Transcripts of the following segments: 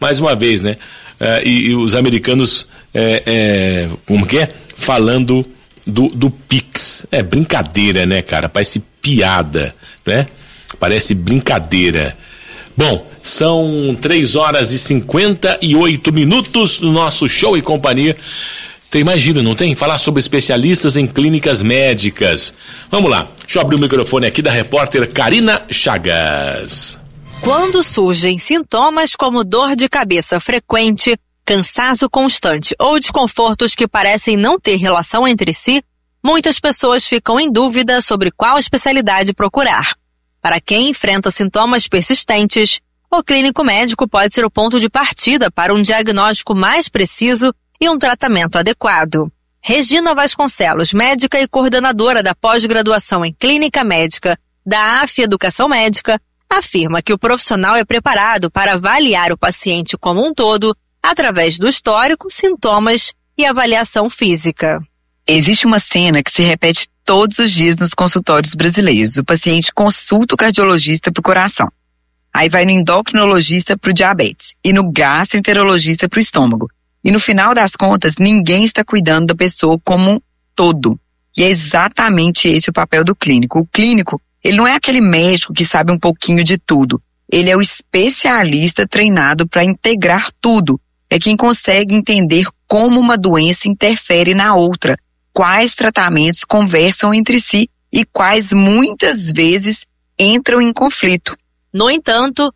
mais uma vez, né? E os americanos, como que é? Falando do Pix. É brincadeira, né, cara? Parece piada, né? Parece brincadeira. Bom, são 3h58 no nosso Show e Companhia. Tem mais giro, não tem? Falar sobre especialistas em clínicas médicas. Vamos lá, deixa eu abrir o microfone aqui da repórter Karina Chagas. Quando surgem sintomas como dor de cabeça frequente, cansaço constante ou desconfortos que parecem não ter relação entre si, muitas pessoas ficam em dúvida sobre qual especialidade procurar. Para quem enfrenta sintomas persistentes, o clínico médico pode ser o ponto de partida para um diagnóstico mais preciso e um tratamento adequado. Regina Vasconcelos, médica e coordenadora da pós-graduação em Clínica Médica da AF Educação Médica, afirma que o profissional é preparado para avaliar o paciente como um todo através do histórico, sintomas e avaliação física. Existe uma cena que se repete todos os dias nos consultórios brasileiros. O paciente consulta o cardiologista para o coração. Aí vai no endocrinologista para o diabetes e no gastroenterologista para o estômago. E no final das contas, ninguém está cuidando da pessoa como um todo. E é exatamente esse o papel do clínico. O clínico, ele não é aquele médico que sabe um pouquinho de tudo. Ele é o especialista treinado para integrar tudo. É quem consegue entender como uma doença interfere na outra, quais tratamentos conversam entre si e quais muitas vezes entram em conflito. No entanto,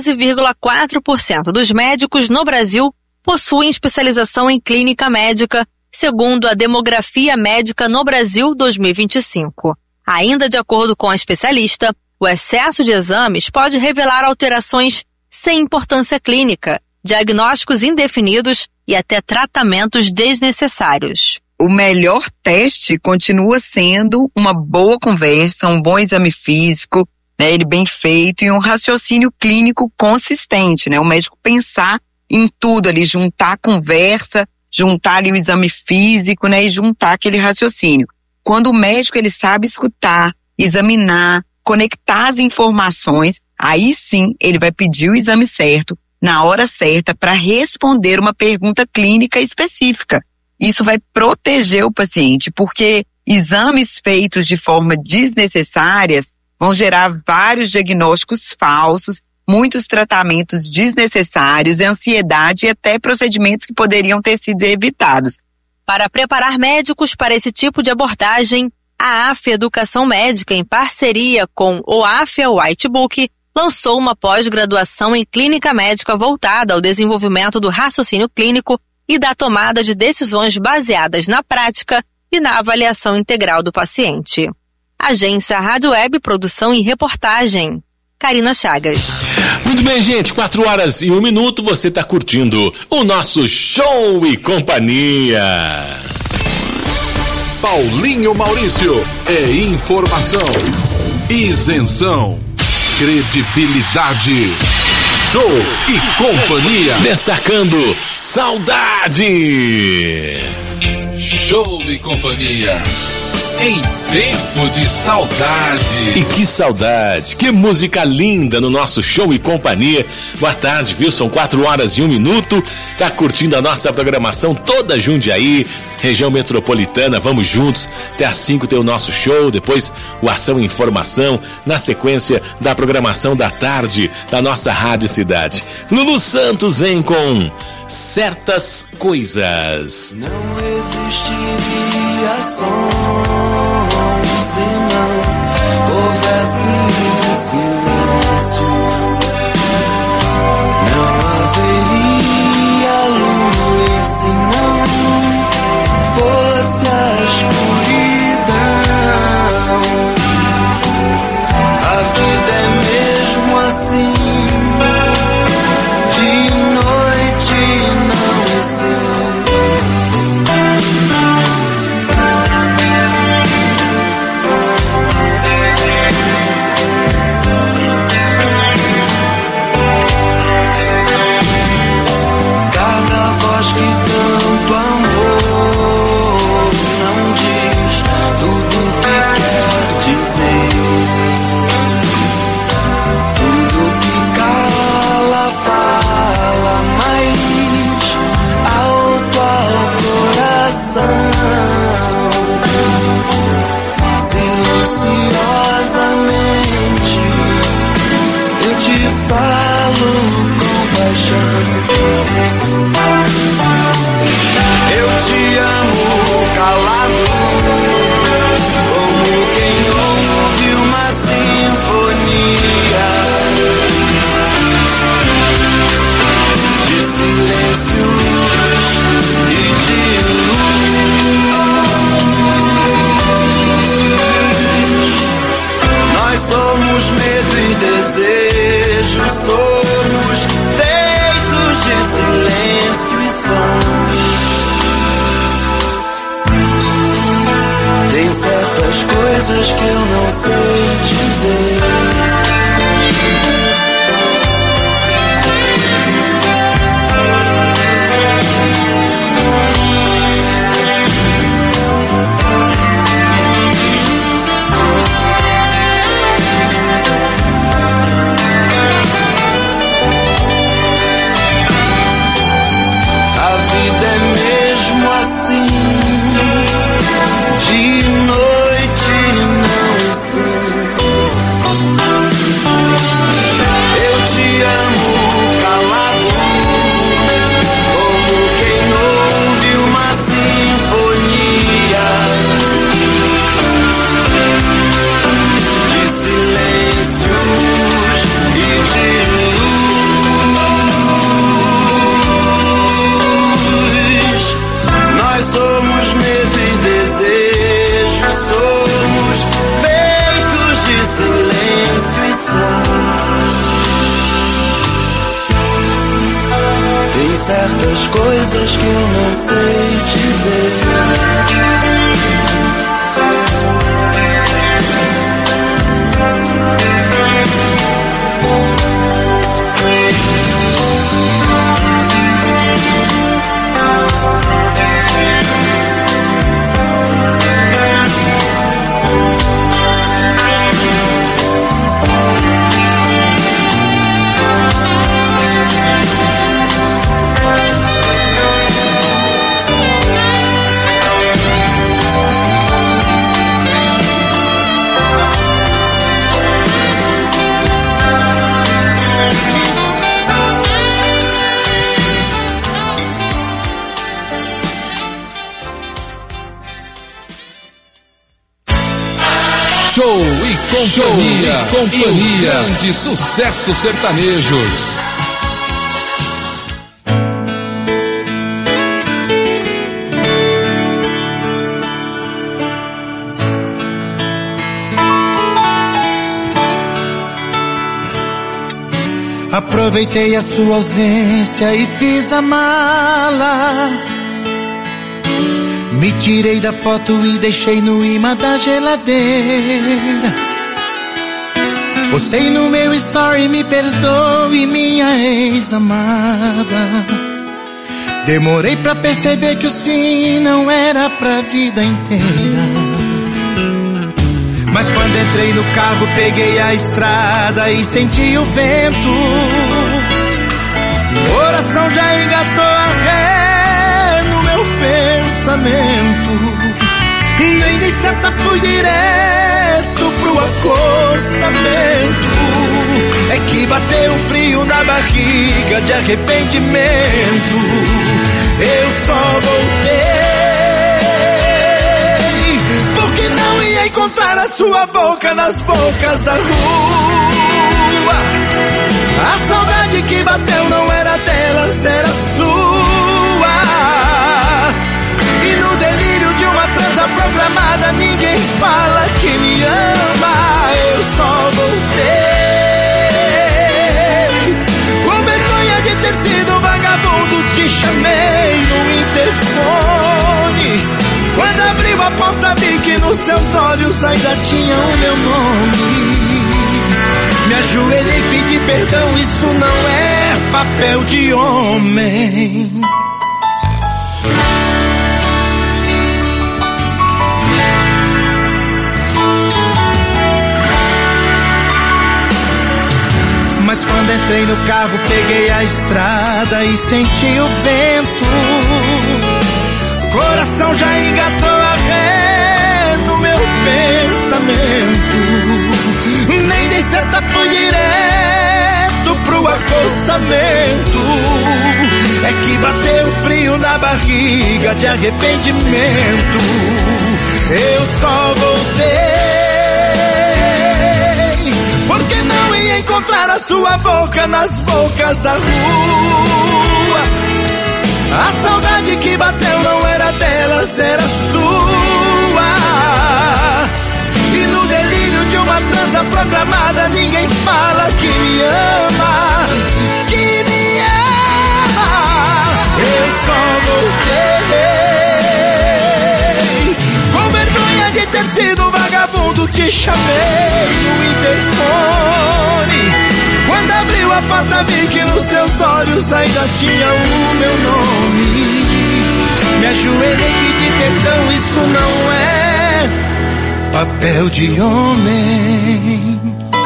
12,4% dos médicos no Brasil possuem especialização em clínica médica, segundo a Demografia Médica no Brasil 2025. Ainda de acordo com a especialista, o excesso de exames pode revelar alterações sem importância clínica, diagnósticos indefinidos e até tratamentos desnecessários. O melhor teste continua sendo uma boa conversa, um bom exame físico, né, ele bem feito e um raciocínio clínico consistente, né? O médico pensar em tudo ali, juntar a conversa, juntar ali o exame físico, né, e juntar aquele raciocínio. Quando o médico ele sabe escutar, examinar, conectar as informações, aí sim ele vai pedir o exame certo, na hora certa, para responder uma pergunta clínica específica. Isso vai proteger o paciente, porque exames feitos de forma desnecessárias vão gerar vários diagnósticos falsos, muitos tratamentos desnecessários, ansiedade e até procedimentos que poderiam ter sido evitados. Para preparar médicos para esse tipo de abordagem, a AF Educação Médica, em parceria com o AF Whitebook, lançou uma pós-graduação em Clínica Médica voltada ao desenvolvimento do raciocínio clínico e da tomada de decisões baseadas na prática e na avaliação integral do paciente. Agência Rádio Web, produção e reportagem. Karina Chagas. Muito bem, gente, 4h01, você está curtindo o nosso Show e Companhia. Paulinho Maurício, é informação, isenção, credibilidade. Show e Companhia. Destacando saudade. Show e Companhia. Em tempo de saudade. E que saudade, que música linda no nosso Show e Companhia. Boa tarde, viu? São 4h01. Tá curtindo a nossa programação toda Jundiaí, região metropolitana. Vamos juntos. Até às 5 tem o nosso show. Depois o Ação e Informação. Na sequência da programação da tarde da nossa Rádio Cidade. Lulu Santos vem com Certas Coisas. Não existiria som se não houvesse silêncio. Não haveria luz se não fosse a escuridão. A vida é mesmo assim, de noite não é sim. certas coisas que eu não sei dizer. Show e companhia, e os grandes sucessos sertanejos. Aproveitei a sua ausência e fiz a mala. Me tirei da foto e deixei no imã da geladeira. Postei no meu story, me perdoe, minha ex-amada. Demorei pra perceber que o sim não era pra vida inteira. Mas quando entrei no carro, peguei a estrada e senti o vento. O coração já engatou a ré no meu pensamento. Nem dei seta, fui direto pro acostamento. É que bateu um frio na barriga de arrependimento. Eu só voltei porque não ia encontrar a sua boca nas bocas da rua. A saudade que bateu não era dela, era sua. E no delírio de uma transa programada, ninguém fala que me ama. Eu só voltei com vergonha de ter sido vagabundo. Te chamei no interfone. Quando abriu a porta, vi que nos seus olhos ainda tinha o meu nome. Me ajoelhei, pedi perdão, isso não é papel de homem. Mas quando entrei no carro, peguei a estrada e senti o vento. Coração já engatou a ré no meu pensamento. Nem dei seta, fui direto pro acostamento. É que bateu frio na barriga de arrependimento. Eu só voltei porque não ia encontrar a sua boca nas bocas da rua. A saudade que bateu não era delas, era sua. E no delírio de uma transa programada, ninguém fala que me ama, que me ama. Eu só voltei com vergonha de ter sido vagabundo. Te chamei no interfone. Quando abriu a porta, vi que nos seus olhos ainda tinha o meu nome. Me ajoelhei, pedi perdão, isso não é papel de homem.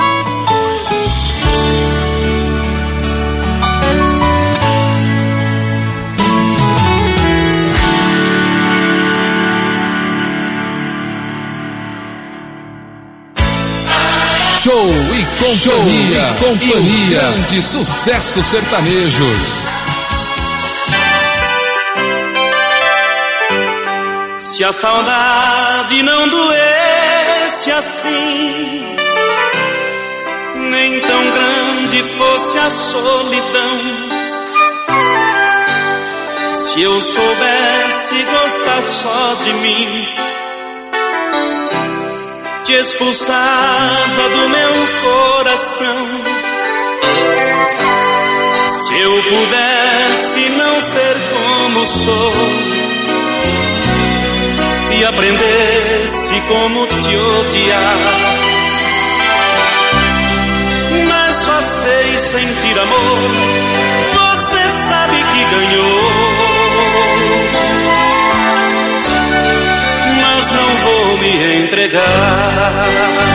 Show e companhia, e os grandes sucessos sertanejos. Se a saudade não doesse assim, nem tão grande fosse a solidão, se eu soubesse gostar só de mim, te expulsava do meu coração. Se eu pudesse não como sou e aprendesse como te odiar. Mas só sei sentir amor, você sabe que ganhou. Mas não vou me entregar.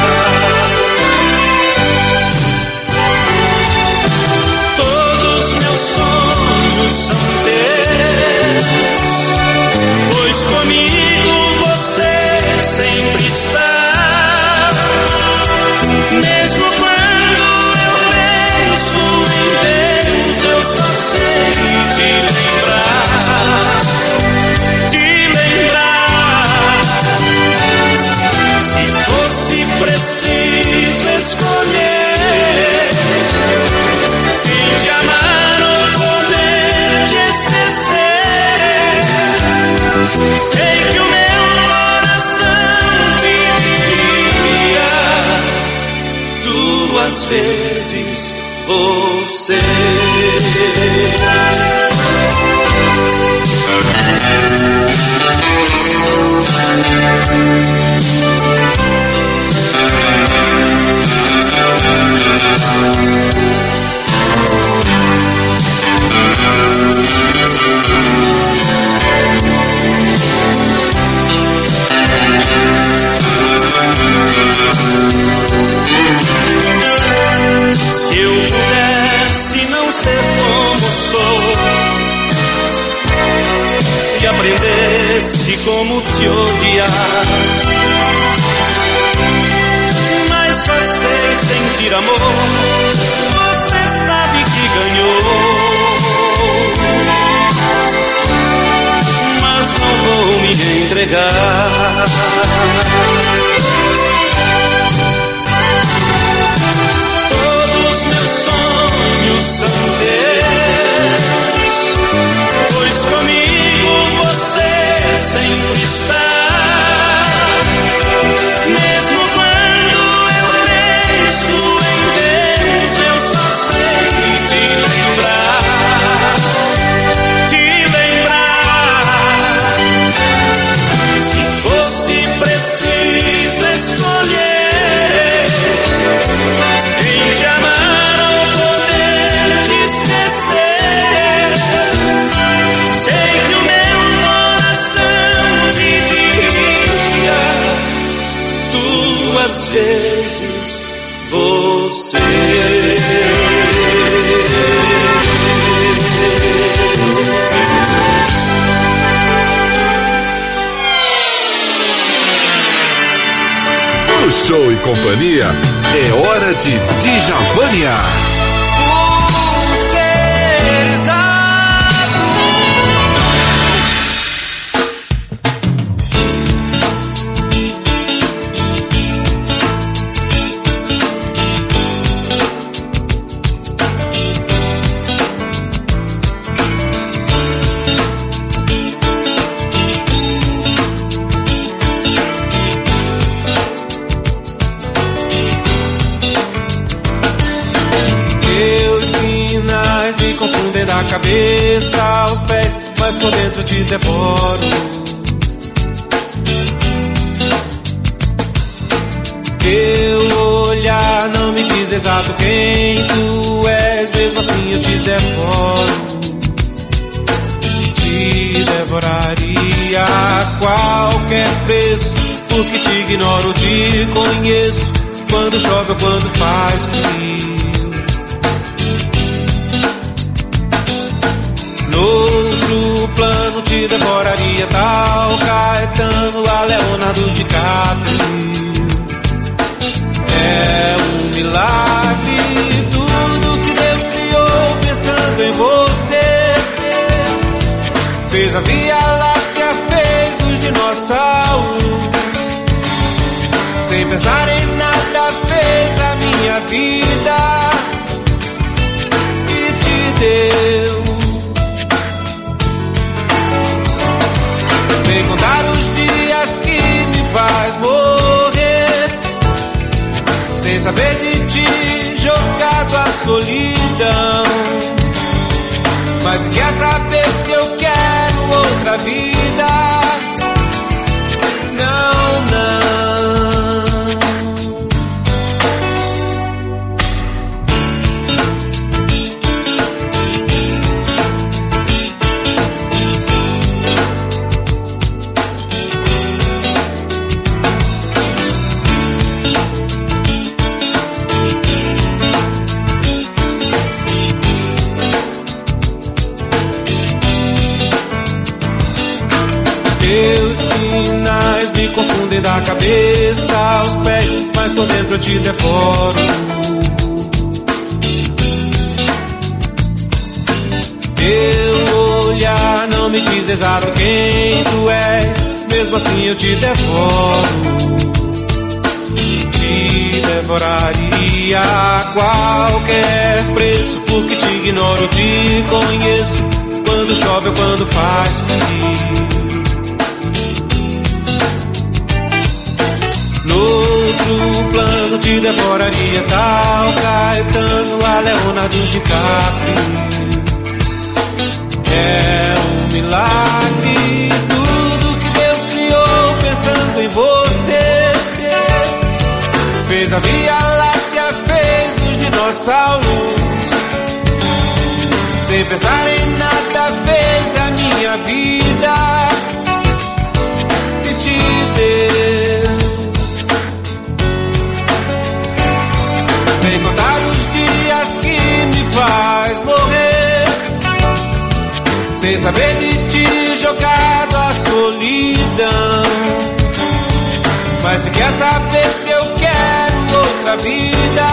Todos meus sonhos são teus, pois comigo você sempre está. Mesmo quando eu penso em Deus, eu só sei te lembrar, te lembrar. Se fosse preciso escolher quem te amar ou poder te esquecer, sei que o meu coração pediria duas vezes você. Se eu pudesse não ser como sou e aprendesse como te odiar, mas só sei sentir amor, você sabe que ganhou. Mas não vou me entregar. São teus, pois comigo você sempre está. Mesmo quando eu penso em Deus, eu só sei te lembrar, te lembrar. Se fosse preciso escolher quem te amar ou poder te esquecer, sei que o meu coração pediria duas vezes você. No Show e Companhia, é hora de Djavania. Da cabeça aos pés, mas por dentro te devoro. Teu olhar não me diz exato quem tu és, mesmo assim eu te devoro. Te devoraria a qualquer preço, porque te ignoro, te conheço, quando chove ou quando faz frio. Noutro plano te devoraria tal Caetano a Leonardo DiCaprio. É um milagre tudo que Deus criou pensando em você. Fez a Via Láctea, fez os dinossauros. Sem pensar em nada fez a minha vida e te deu. Sem contar os dias que me faz morrer, sem saber de ti, jogado à solidão. Mas quer saber se eu quero outra vida. Não, não. Me confundem da cabeça aos pés, mas por dentro eu te devoro. Teu olhar não me diz exato quem tu és, mesmo assim eu te devoro. Te devoraria a qualquer preço, porque te ignoro, te conheço, quando chove ou quando faz frio. Outro plano te devoraria tal Caetano a Leonardo DiCaprio. É um milagre tudo que Deus criou pensando em você. Fez a Via Láctea, fez os dinossauros. Sem pensar em nada fez a minha vida e te deu. Sem contar os dias que me faz morrer, sem saber de ti jogado à solidão. Mas se quer saber se eu quero outra vida,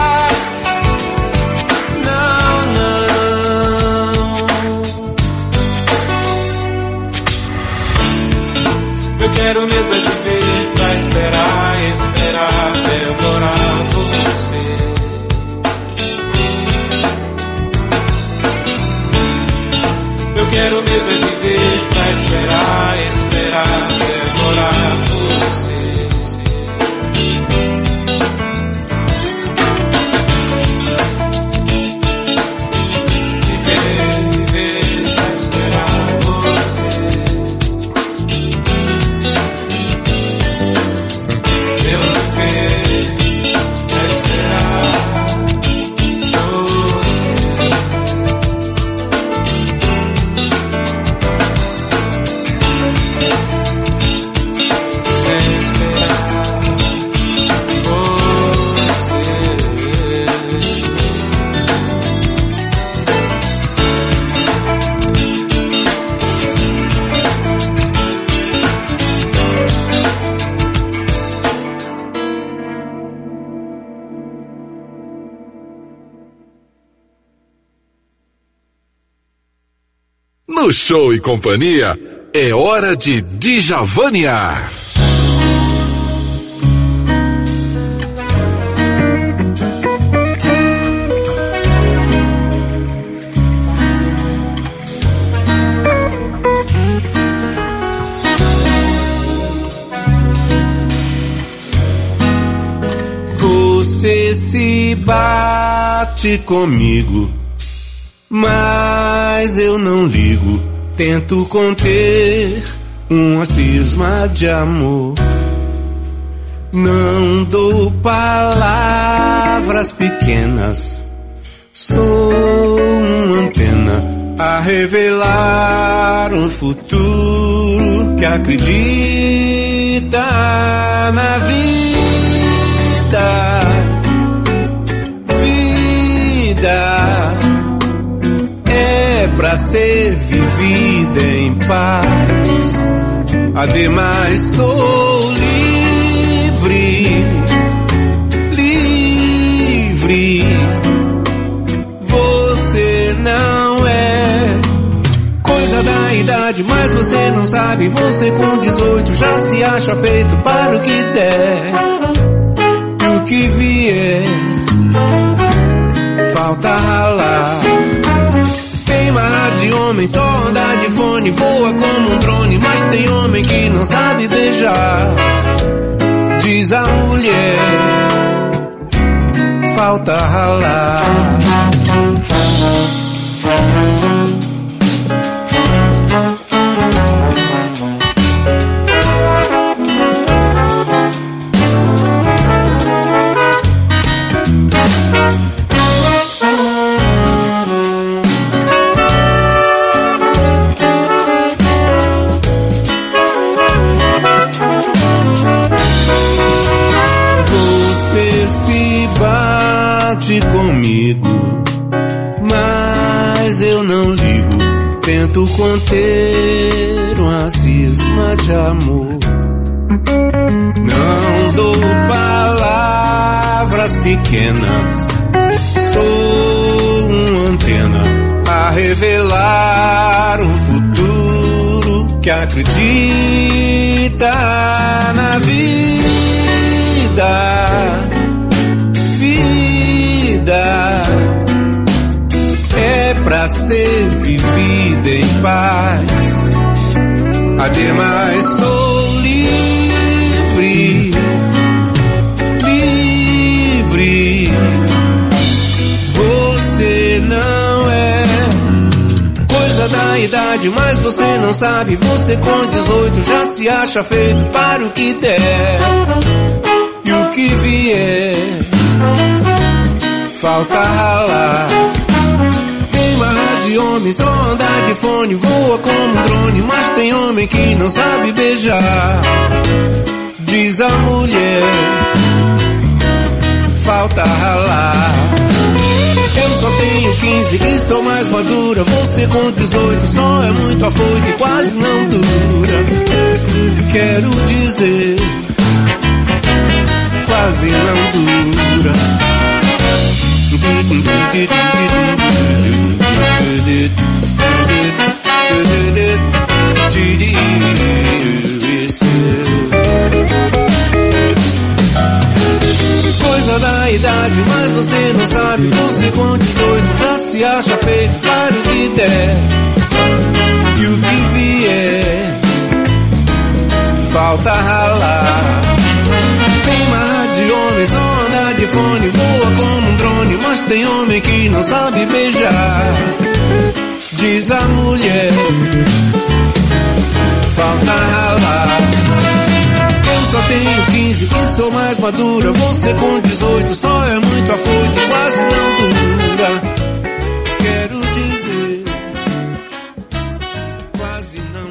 não, não. Eu quero mesmo é viver pra esperar, esperar, devorar você. Eu quero mesmo é viver pra esperar, esperar, devorar você. Viver, viver pra esperar você. Eu viver pra esperar você. No Show e Companhia, é hora de Djavanear. Você se bate comigo, mas eu não ligo. Tento conter uma cisma de amor. Não dou palavras pequenas, sou uma antena a revelar um futuro que acredita na vida. Vida é pra ser vivida em paz. Ademais sou livre, livre. Você não é coisa da idade, mas você não sabe. Você com 18 já se acha feito para o que der. E o que vier, falta ralar. Tem marra de homem, só anda de fone, voa como um drone, mas tem homem que não sabe beijar. Diz a mulher, falta ralar. forte comigo, mas eu não ligo. Tento conter uma cisma de amor. Não dou palavras pequenas, sou uma antena a revelar um futuro que acredita na vida. Vida é pra ser vivida em paz. Ademais sou livre, livre. Você não é coisa da idade, mas você não sabe. Você com 18 já se acha feito para o que der. E o que vier, falta ralar. Tem marra de homem, só andar de fone, voa como um drone, mas tem homem que não sabe beijar. Diz a mulher, falta ralar. Eu só tenho 15 e sou mais madura. Você com 18 só é muito afoito e quase não dura. Quero dizer, quase não dura. Coisa da idade, mas você não sabe. Você com 18 já se acha feito para o que der. E o que vier, falta ralar. Tem marra de homem, só anda de fone, voa como um drone, mas tem homem que não sabe beijar. Diz a mulher, falta ralar. Eu só tenho 15 e sou mais madura. Você com 18 só é muito afoito e quase não dura. Quero dizer, quase não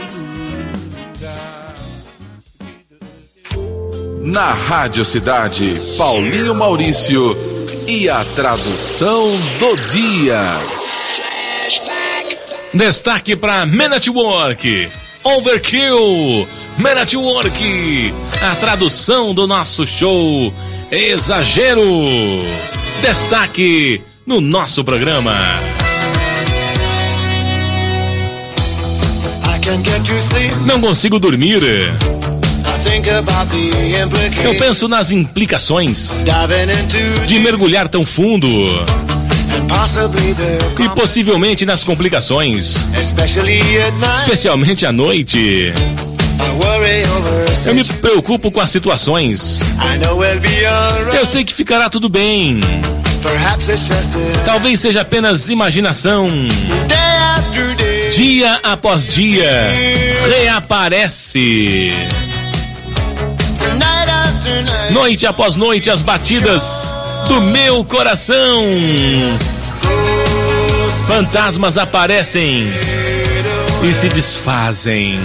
dura. Na Rádio Cidade, Paulinho Maurício e a tradução do dia. Destaque para Man at Work, Overkill, Man at Work, a tradução do nosso show, Exagero. Destaque no nosso programa. Não consigo dormir. Eu penso nas implicações de mergulhar tão fundo e possivelmente nas complicações, especialmente à noite. Eu me preocupo com as situações. Eu sei que ficará tudo bem. Talvez seja apenas imaginação. Dia após dia reaparece. Noite após noite, as batidas do meu coração. Fantasmas aparecem e se desfazem.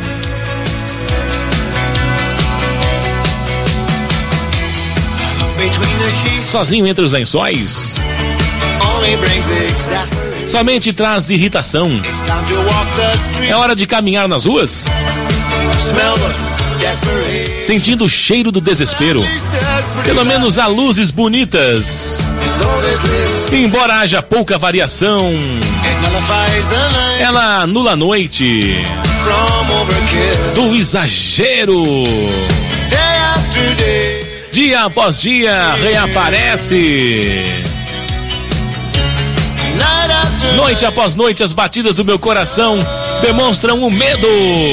Sozinho entre os lençóis, somente traz irritação. É hora de caminhar nas ruas, sentindo o cheiro do desespero. Pelo menos há luzes bonitas. Embora haja pouca variação, ela anula a noite do exagero. Dia após dia reaparece. Noite após noite, as batidas do meu coração demonstram o medo.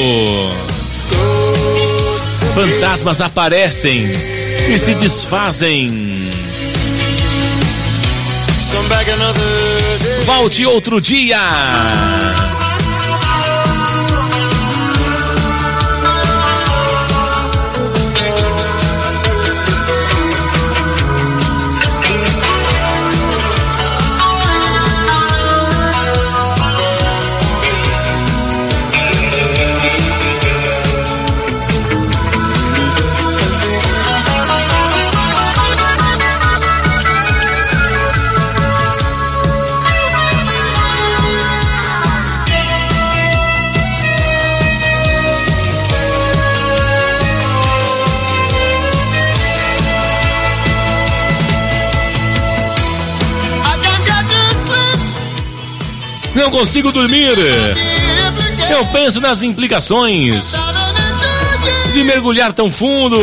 Fantasmas aparecem e se desfazem. Volte outro dia. consigo dormir. Eu penso nas implicações de mergulhar tão fundo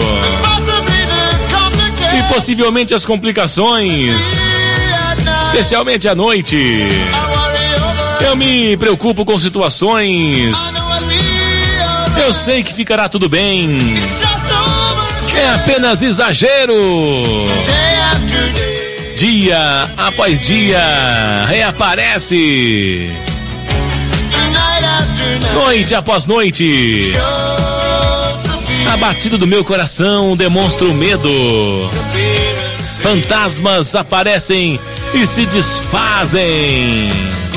e possivelmente as complicações, especialmente à noite. Eu me preocupo com situações. Eu sei que ficará tudo bem. É apenas exagero. Dia após dia reaparece. Noite após noite. A batida do meu coração demonstra o medo. Fantasmas aparecem e se desfazem.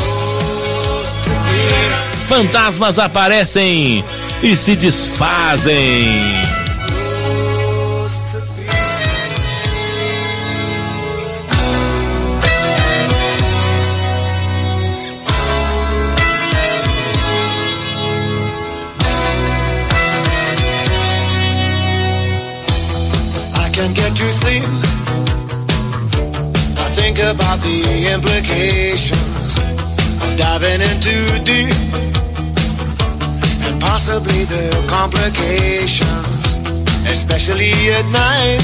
Fantasmas aparecem e se desfazem. Can't get to sleep. I think about the implications of diving in too deep, and possibly the complications, especially at night.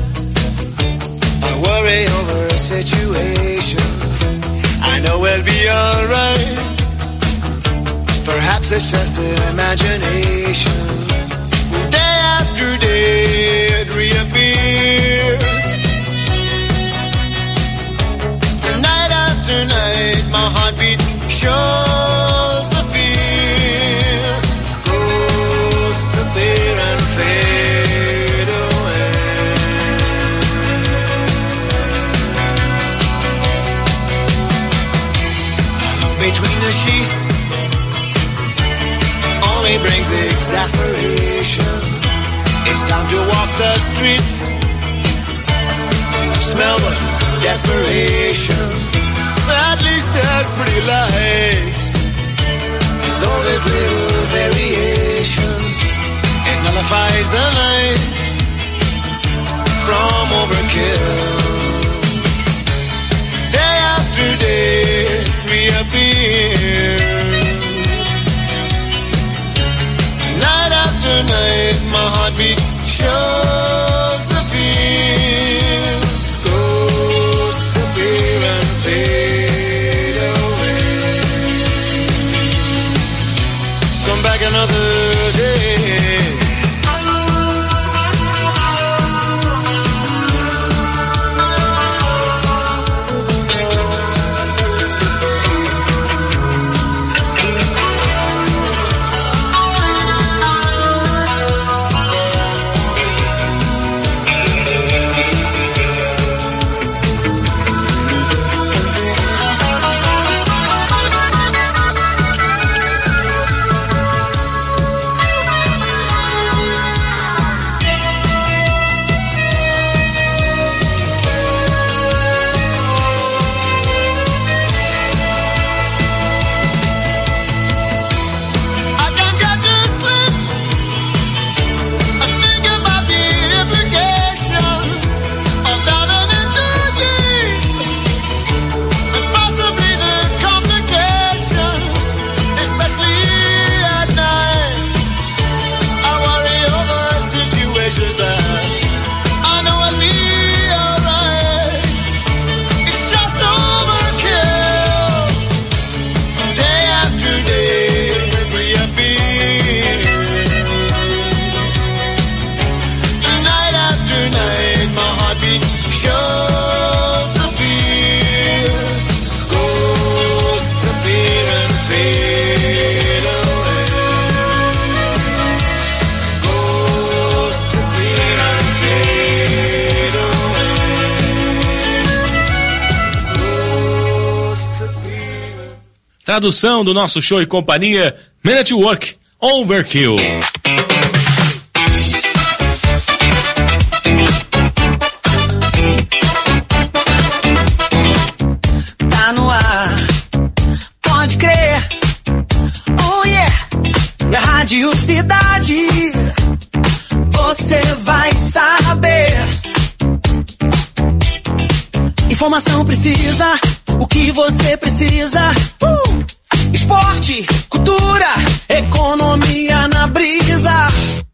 I worry over situations. I know we'll be alright. Perhaps it's just imagination. Day after day it reappears. Night after night my heartbeat shows the fear. Ghosts appear and fade away. Between the sheets only brings exasperation. It's time to walk the streets, smell the desperation. At least there's pretty lights, though there's little variation. It nullifies the night from overkill. Day after day reappears. Night after night my heartbeat shows the fear. Ghosts appear and fade away. Come back another day. Tradução do nosso show e companhia, Man at Work, Overkill. Tá no ar, pode crer. Oh yeah, é Rádio Cidade. Você vai saber. Informação precisa, o que você precisa. esporte, cultura, economia na brisa.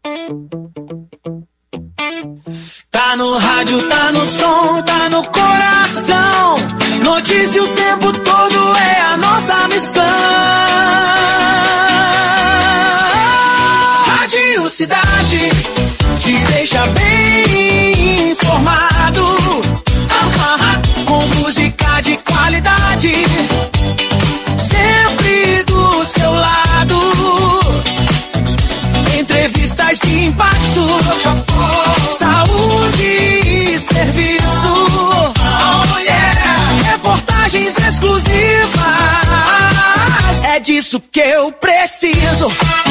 Tá no rádio, tá no som, tá no coração. Notícia o tempo todo é a nossa missão. Rádio Cidade te deixa bem informado. Com música de qualidade, sempre do seu lado. Entrevistas de impacto, saúde e serviço. Oh yeah! Reportagens exclusivas. É disso que eu preciso.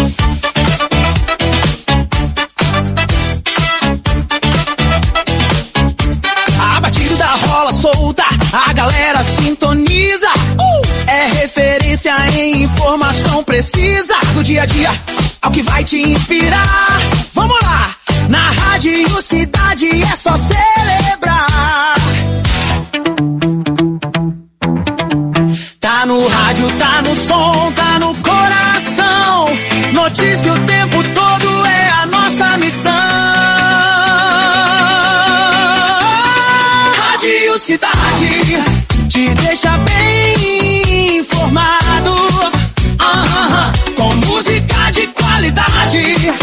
A batida rola solta, a galera sintoniza. É referência em informação precisa. Do dia a dia ao que vai te inspirar. Vamos lá! Na Rádio Cidade é só celebrar. Tá no rádio, tá no som, tá no coração. Notícia o tempo todo é a nossa missão. Rádio Cidade te deixa bem informado. Com música de qualidade,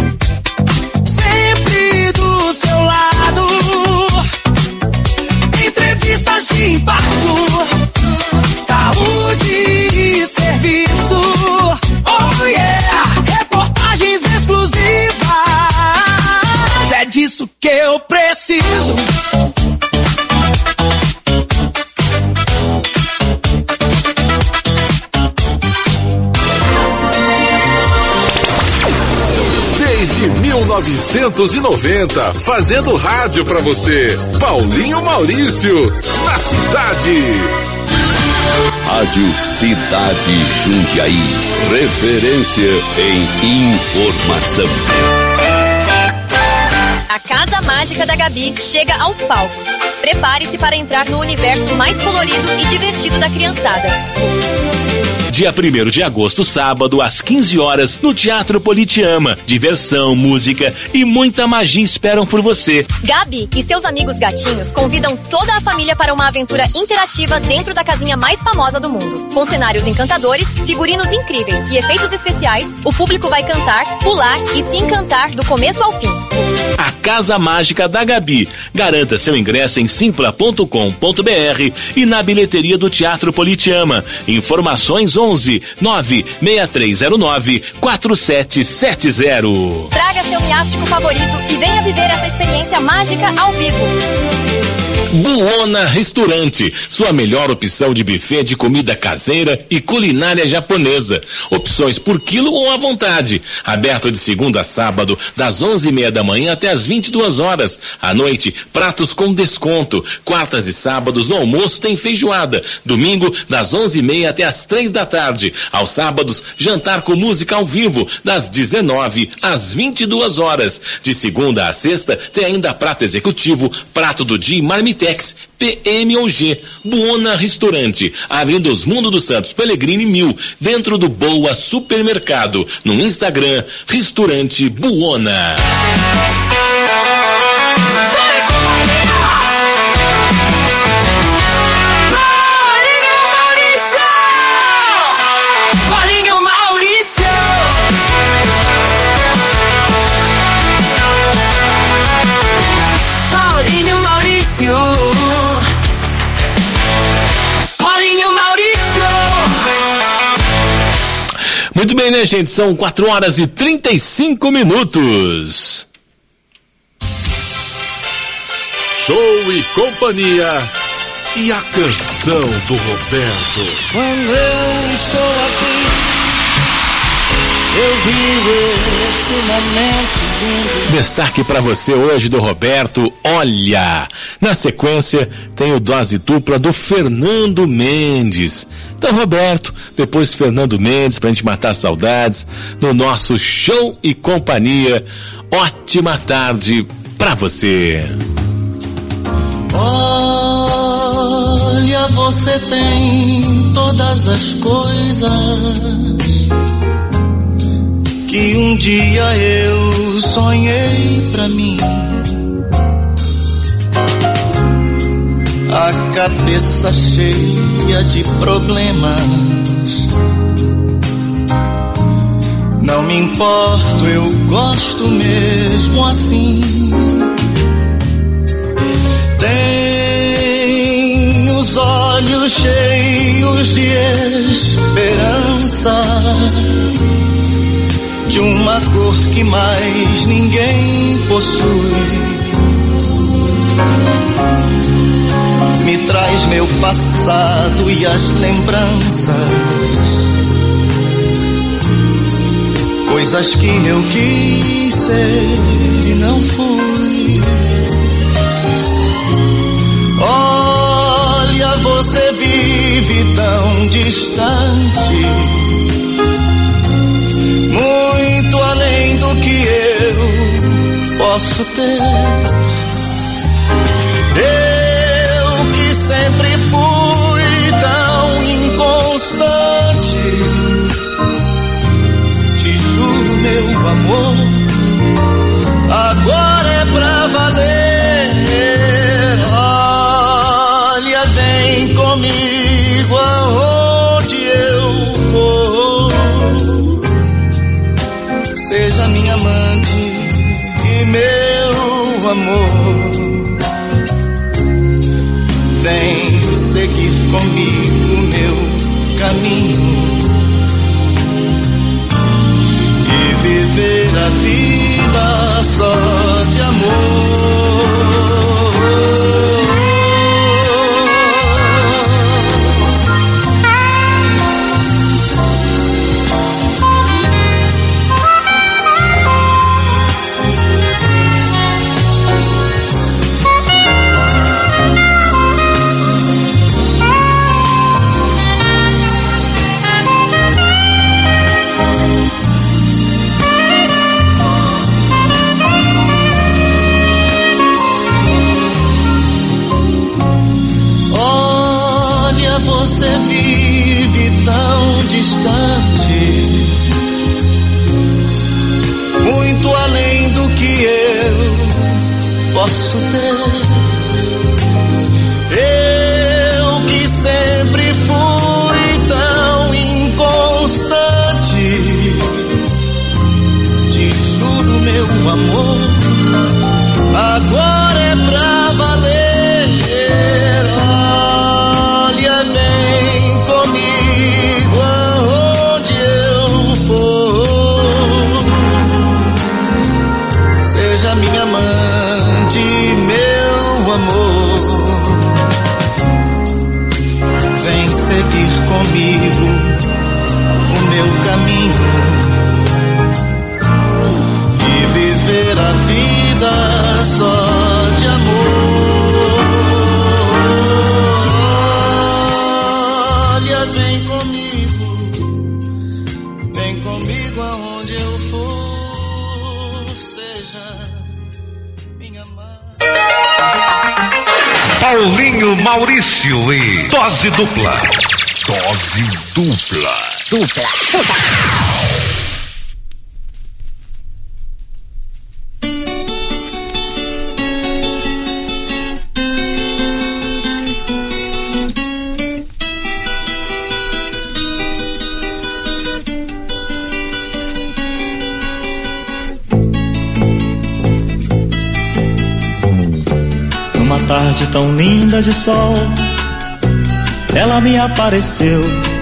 sempre do seu lado. Entrevistas de impacto, saúde e serviço. Oh yeah! Reportagens exclusivas. É disso que eu preciso. Desde 1990, fazendo rádio pra você. Paulinho Maurício, na cidade. Rádio Cidade Jundiaí, referência em informação. A Casa Mágica da Gabi chega aos palcos. Prepare-se para entrar no universo mais colorido e divertido da criançada. Dia 1º de agosto, sábado, às 15 horas, no Teatro Politeama. Diversão, música e muita magia esperam por você. Gabi e seus amigos gatinhos convidam toda a família para uma aventura interativa dentro da casinha mais famosa do mundo. Com cenários encantadores, figurinos incríveis e efeitos especiais, o público vai cantar, pular e se encantar do começo ao fim. A Casa Mágica da Gabi. Garanta seu ingresso em simpla.com.br e na bilheteria do Teatro Politeama. Informações 11 96309 4770. Traga seu miástico favorito e venha viver essa experiência mágica ao vivo. Buona Restaurante, sua melhor opção de buffet de comida caseira e culinária japonesa. Opções por quilo ou à vontade. Aberto de segunda a sábado, das 11h30 da manhã até as 22 horas. À noite, pratos com desconto. Quartas e sábados no almoço tem feijoada. Domingo, das 11h30 até as 3 da tarde. Aos sábados, jantar com música ao vivo, das 19 às 22 horas. De segunda a sexta, tem ainda prato executivo, prato do dia e marmitex, PM ou G. Buona Restaurante, Avenida Osmundo dos Santos Pellegrini 1000, dentro do Boa Supermercado. No Instagram, Restaurante Buona. Muito bem, né, gente? São 4 horas e 35 minutos. Show e companhia. E a canção do Roberto. Quando eu estou aqui, eu vivo esse momento lindo. Destaque para você hoje do Roberto, olha. Na sequência tem o Dose Dupla do Fernando Mendes. Então, Roberto, depois Fernando Mendes, pra gente matar saudades, no nosso Show e Companhia. Ótima tarde pra você. Olha Olha, você tem todas as coisas que um dia eu sonhei pra mim. A cabeça cheia de problemas. Não me importo, eu gosto mesmo assim. Tem os olhos cheios de esperança, de uma cor que mais ninguém possui. Me traz meu passado e as lembranças, coisas que eu quis ser e não fui. Olha, você vive tão distante, muito além do que eu posso ter. Eu que sempre fui tão inconstante, te juro, meu amor, agora é pra valer. Olha, vem comigo aonde eu for, seja minha amante e meu amor. Vem seguir comigo meu caminho e viver a vida só de amor. Você vive tão distante, muito além do que eu posso ter. Eu que sempre fui tão inconstante, te juro, meu amor, agora é pra valer. Vem comigo aonde eu for, seja minha amante, meu amor. Vem seguir comigo o meu caminho e viver a vida só de amor. Vem comigo aonde eu for, seja minha amada. Paulinho Maurício e Dose Dupla. Dose Dupla. Dupla. Tarde tão linda de sol, ela me apareceu,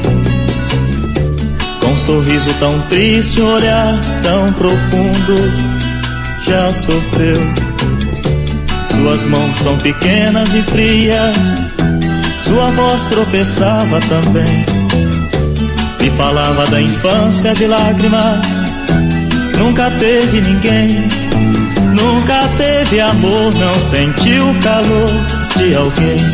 com um sorriso tão triste, um olhar tão profundo. Já sofreu, suas mãos tão pequenas e frias, sua voz tropeçava também, me falava da infância de lágrimas. Nunca teve ninguém, nunca teve amor, não sentiu o calor de alguém.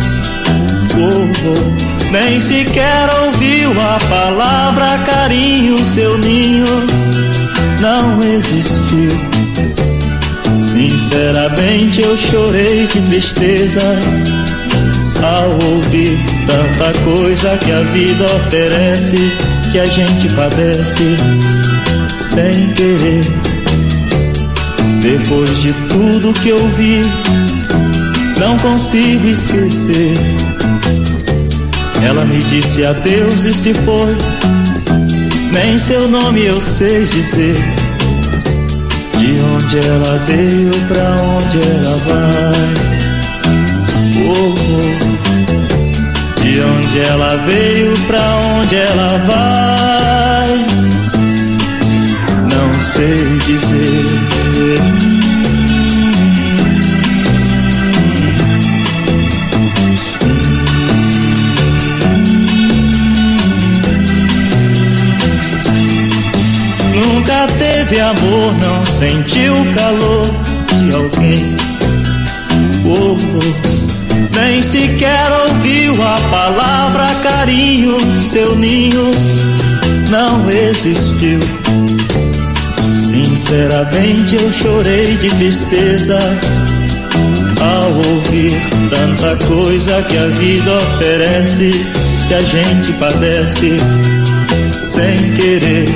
Nem sequer ouviu a palavra carinho, seu ninho não existiu. Sinceramente eu chorei de tristeza ao ouvir tanta coisa que a vida oferece, que a gente padece sem querer. Depois de tudo que eu vi, não consigo esquecer. Ela me disse adeus e se foi, nem seu nome eu sei dizer. De onde ela veio, pra onde ela vai. Oh, oh. De onde ela veio, pra onde ela vai, não sei dizer. Nunca teve amor, não sentiu o calor de alguém. Oh, oh. Nem sequer ouviu a palavra carinho, seu ninho não existiu. Sinceramente eu chorei de tristeza ao ouvir tanta coisa que a vida oferece, que a gente padece sem querer.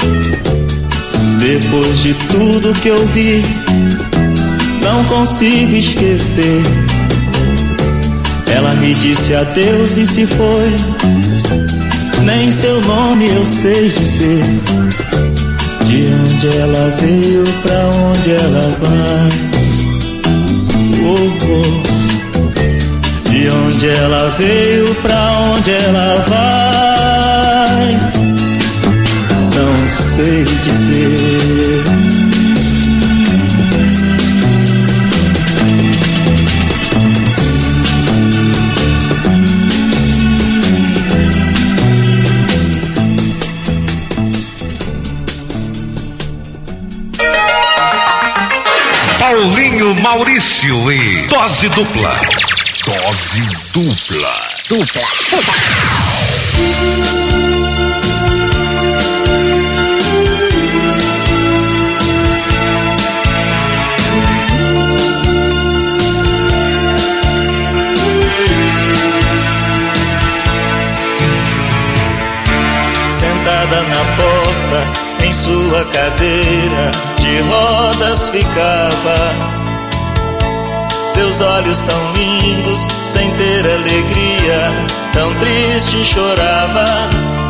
Depois de tudo que eu vi, não consigo esquecer. Ela me disse adeus e se foi, nem seu nome eu sei dizer. De onde ela veio, pra onde ela vai. Oh, oh. De onde ela veio, pra onde ela vai, não sei dizer. Paulinho Maurício e Dose Dupla. Dose Dupla. Dupla. Sentada na porta, em sua cadeira de rodas ficava. Seus olhos tão lindos, sem ter alegria, tão triste chorava.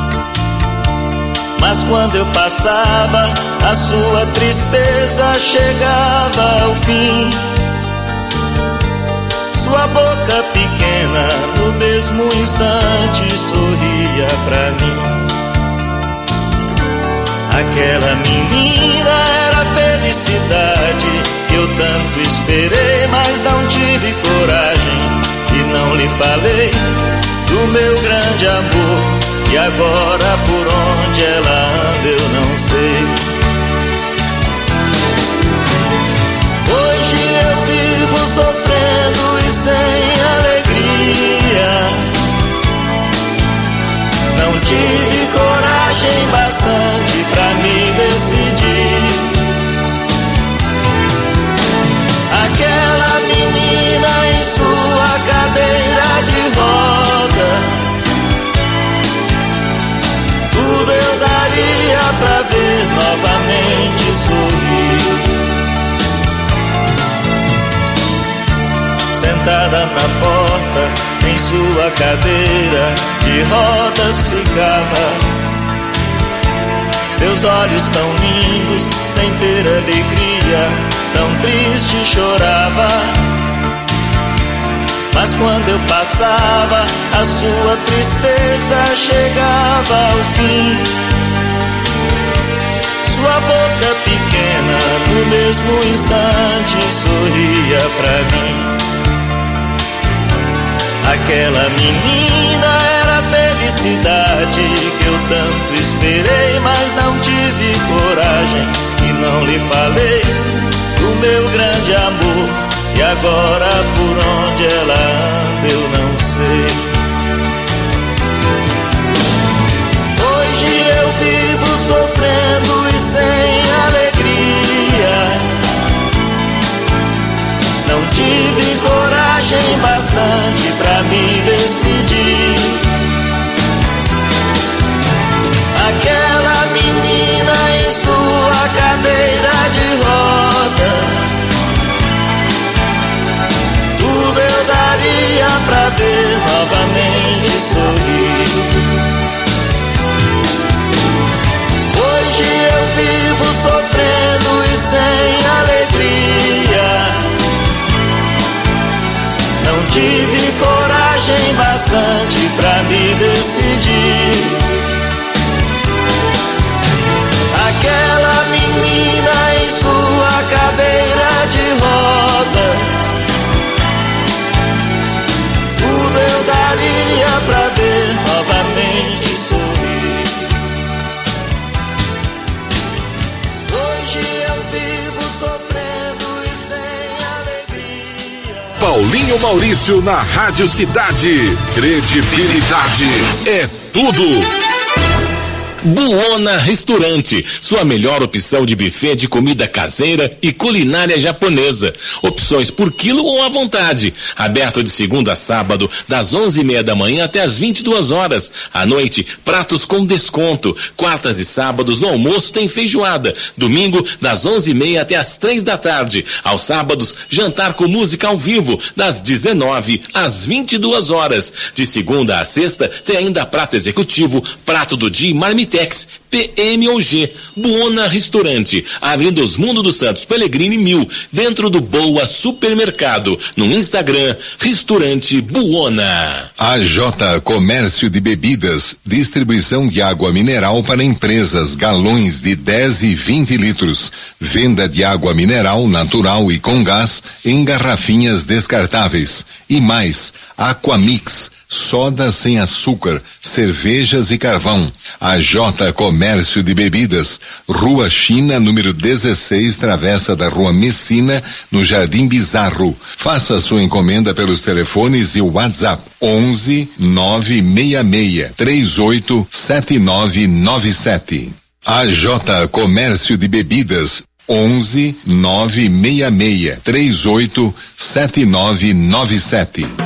Mas quando eu passava, a sua tristeza chegava ao fim. Sua boca pequena, no mesmo instante, sorria pra mim. Aquela menina era a felicidade que eu tanto esperei, mas não tive coragem e não lhe falei do meu grande amor. E agora por onde ela anda eu não sei. Hoje eu vivo sofrendo e sem alegria. Não tive coragem bastante pra me decidir. Aquela menina em sua cadeira de rodas, tudo eu daria pra ver novamente sorrir. Sentada na porta, em sua cadeira de rodas ficava. Seus olhos tão lindos, sem ter alegria, tão triste chorava. Mas quando eu passava, a sua tristeza chegava ao fim. Sua boca pequena, no mesmo instante, sorria pra mim. Aquela menina era a felicidade que eu tanto esperei, mas não tive coragem e não lhe falei do meu grande amor. E agora por onde ela anda eu não sei. Hoje eu vivo sofrendo e sem alegria. Não tive coragem bastante bastante pra me decidir. Aquela menina em sua cadeira de rodas, tudo eu daria pra ver novamente sorrir. Hoje eu vivo sofrendo e sem alegria. Não tive coragem bastante pra me decidir. Aquela menina em sua cadeira de rodas, tudo eu daria pra ver novamente sorrir. Hoje eu vivo sofrendo e sem alegria. Paulinho Maurício na Rádio Cidade. Credibilidade é tudo. Buona Restaurante, sua melhor opção de buffet de comida caseira e culinária japonesa. Opções por quilo ou à vontade. Aberto de segunda a sábado, das 11:30 da manhã até as 22 horas. À noite, pratos com desconto. Quartas e sábados no almoço tem feijoada. Domingo, das 11:30 até as 3 da tarde. Aos sábados, jantar com música ao vivo, das 19 às 22 horas. De segunda a sexta, tem ainda prato executivo, prato do dia e marmitex, PM ou G. Buona Restaurante, Avenida Os Mundo dos Santos Pellegrini 1000, dentro do Boa Supermercado. No Instagram, Restaurante Buona. AJ Comércio de Bebidas, distribuição de água mineral para empresas, galões de 10 e 20 litros. Venda de água mineral natural e com gás em garrafinhas descartáveis. E mais, Aquamix, soda sem açúcar, cervejas e carvão. AJ Comércio de Bebidas, Rua China, número 16, Travessa da Rua Messina, no Jardim Bizarro. Faça sua encomenda pelos telefones e o WhatsApp 11 966 38 7997. AJ Comércio de Bebidas, 11 966 38 7997.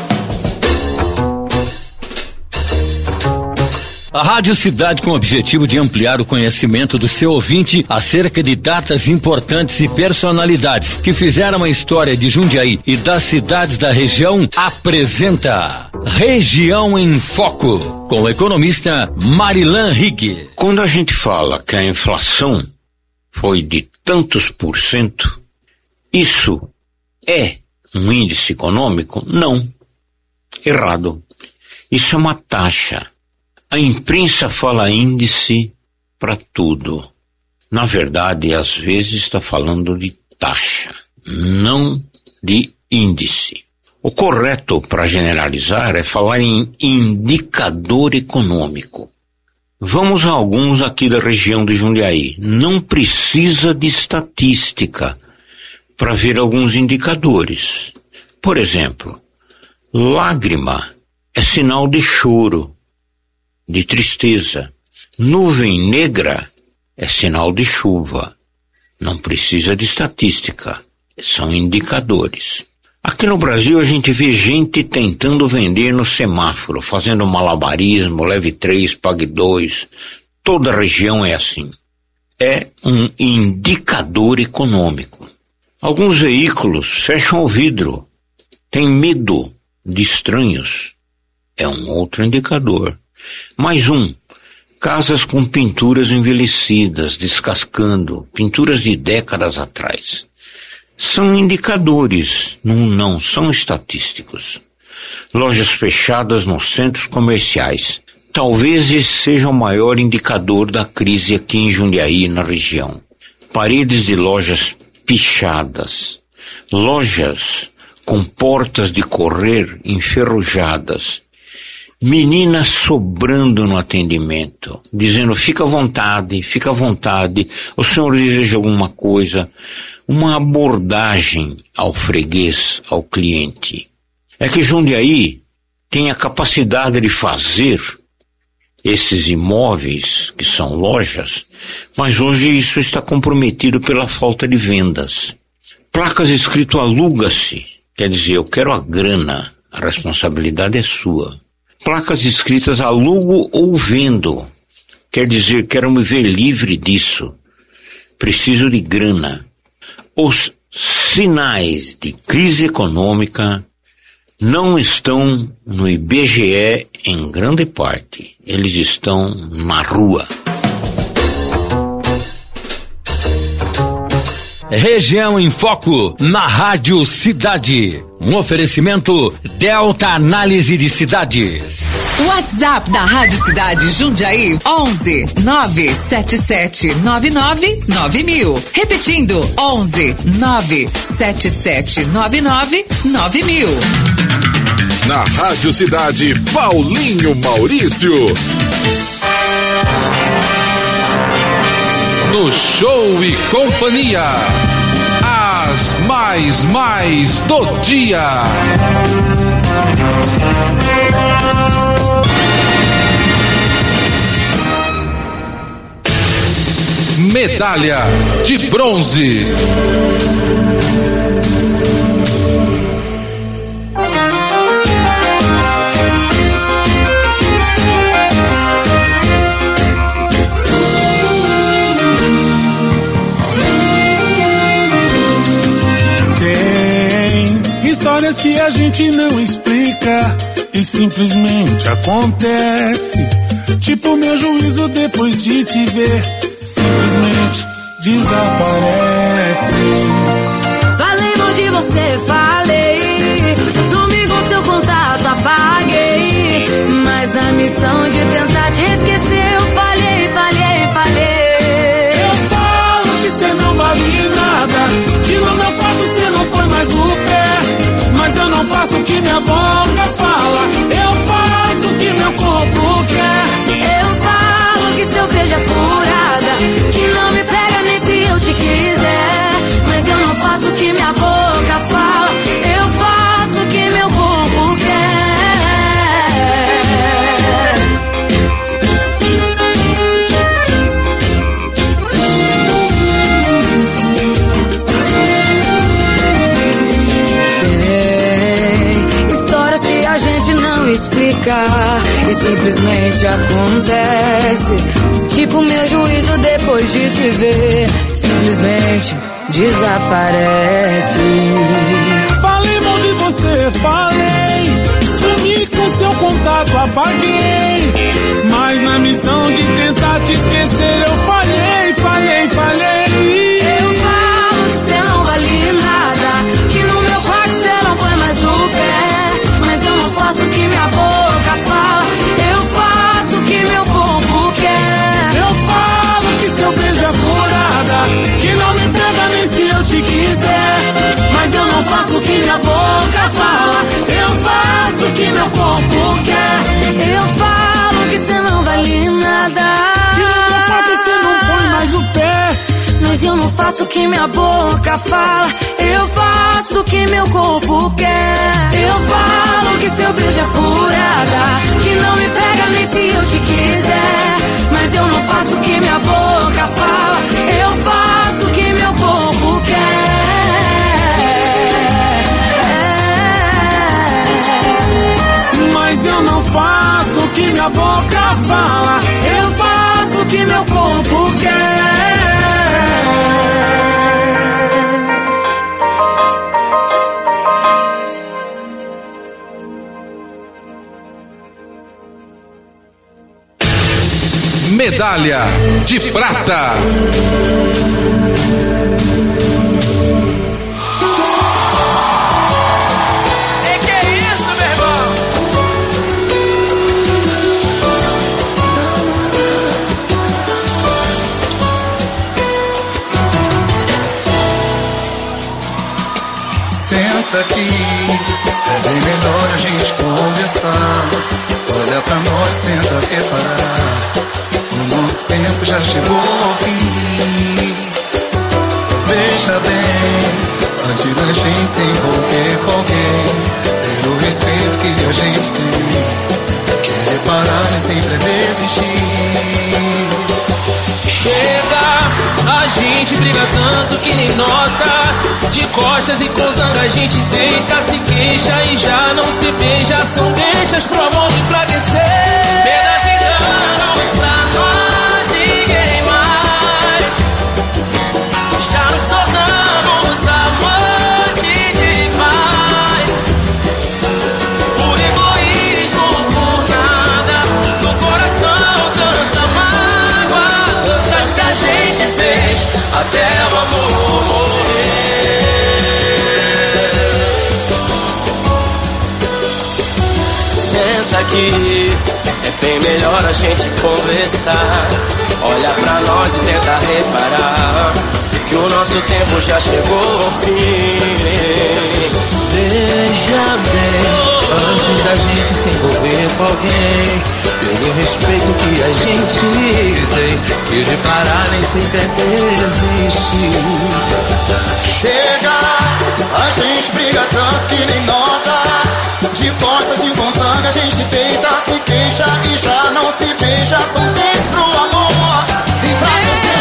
A Rádio Cidade, com o objetivo de ampliar o conhecimento do seu ouvinte acerca de datas importantes e personalidades que fizeram a história de Jundiaí e das cidades da região, apresenta Região em Foco, com o economista Marilan Rigg. Quando a gente fala que a inflação foi de tantos %, isso é um índice econômico? Não. Errado. Isso é uma taxa. A imprensa fala índice para tudo. Na verdade, às vezes está falando de taxa, não de índice. O correto para generalizar é falar em indicador econômico. Vamos a alguns aqui da região de Jundiaí. Não precisa de estatística para ver alguns indicadores. Por exemplo, lágrima é sinal de choro, de tristeza. Nuvem negra é sinal de chuva. Não precisa de estatística, são indicadores. Aqui no Brasil a gente vê gente tentando vender no semáforo, fazendo malabarismo, leve 3, pague 2. Toda região é assim. É um indicador econômico. Alguns veículos fecham o vidro, têm medo de estranhos. É um outro indicador. Mais um, casas com pinturas envelhecidas, descascando, pinturas de décadas atrás. São indicadores, não são estatísticos. Lojas fechadas nos centros comerciais. Talvez esse seja o maior indicador da crise aqui em Jundiaí, na região. Paredes de lojas pichadas. Lojas com portas de correr enferrujadas. Meninas sobrando no atendimento, dizendo fica à vontade, o senhor deseja alguma coisa. Uma abordagem ao freguês, ao cliente. É que Jundiaí tem a capacidade de fazer esses imóveis, que são lojas, mas hoje isso está comprometido pela falta de vendas. Placas escrito aluga-se, quer dizer, eu quero a grana, A responsabilidade é sua. Placas escritas alugo ou vendo. Quer dizer, quero me ver livre disso. Preciso de grana. Os sinais de crise econômica não estão no IBGE em grande parte. Eles estão na rua. Região em Foco, na Rádio Cidade. Um oferecimento Delta Análise de Cidades. WhatsApp da Rádio Cidade Jundiaí 11 97799 9000. Repetindo 11 97799 9000. Na Rádio Cidade, Paulinho Maurício. No Show e Companhia, as mais do dia. Medalha de bronze. Histórias que a gente não explica e simplesmente acontece. Tipo meu juízo depois de te ver, simplesmente desaparece. Falei mal de você, falei. Sumi com seu contato, apaguei. Mas na missão de tentar te esquecer, eu falhei. Eu falo que cê não vale nada, que no meu quarto cê não põe mais o pé. Mas eu não faço o que minha boca fala, eu faço o que meu corpo quer. Eu falo que seu beijo é furada, que não me pega nem se eu te quiser. Mas eu não faço o que minha boca fala, eu faço o que meu corpo quer. Que a gente não explica e simplesmente acontece. Tipo meu juízo depois de te ver, simplesmente desaparece. Falei mal de você, falei. Sumi com seu contato, apaguei. Mas na missão de tentar te esquecer, eu falhei. Eu falo que cê não vale nada, que no meu quarto cê não põe mais o pé. Mas eu não faço o que minha boca fala, eu faço o que meu corpo quer. Eu falo que seu beijo é furada, que não me pega nem se eu te quiser. Mas eu não faço o que minha boca fala, eu faço o que meu corpo quer. Eu falo que cê não vale nada, que no meu quarto cê não põe mais o pé. Mas eu não faço o que minha boca fala, eu faço o que meu corpo quer. Eu falo que seu beijo é furada, que não me pega nem se eu te quiser. Mas eu não faço o que minha boca fala, eu faço o que meu corpo quer. Mas eu não faço o que minha boca fala, eu faço o que meu corpo quer. Medalha de prata. Que é isso, meu irmão? Senta aqui, é bem melhor a gente conversar. Olha pra nós, tenta reparar, o nosso tempo já chegou ao fim. Veja bem, antes da gente se envolver com alguém, pelo respeito que a gente tem, querer parar nem sempre é desistir. Chega, a gente briga tanto que nem nota. De costas e com zanga a gente deita, se queixa e já não se beija. São deixas pro amor enfraquecer. Perdas e danos pra nós, ninguém mais. Já nos tornamos amantes rivais. Por egoísmo, por nada. No coração tanta mágoa, tantas que a gente fez até o amor morrer. Senta aqui, é bem melhor a gente conversar. Olha pra nós e tenta reparar que o nosso tempo já chegou ao fim. Veja bem, antes da gente se envolver com alguém, pelo respeito que a gente tem, que de parar nem sequer existe. Chega, a gente briga tanto que nem nota. De costas e com sangue a gente deita, se queixa e já não se beija. São três pro amor e pra você.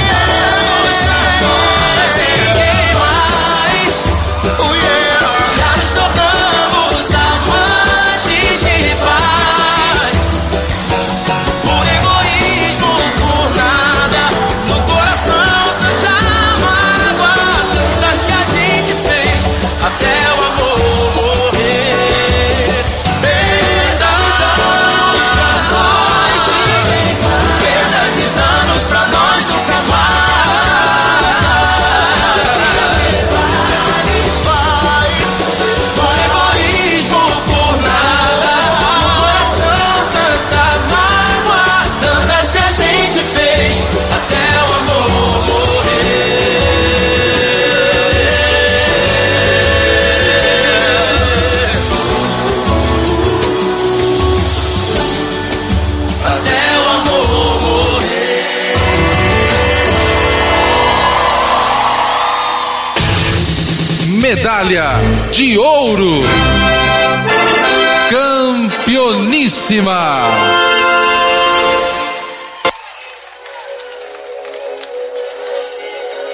Já nos tornamos amantes rivais. Por egoísmo, por nada. No coração tanta mágoa, tantas que a gente fez até o amor morrer. Perdas e danos pra nós nunca mais. Por egoísmo, por nada. No coração tanta mágoa, tantas que a gente fez até o amor morrer. Até o amor morrer. Medalha de ouro. Campeoníssima.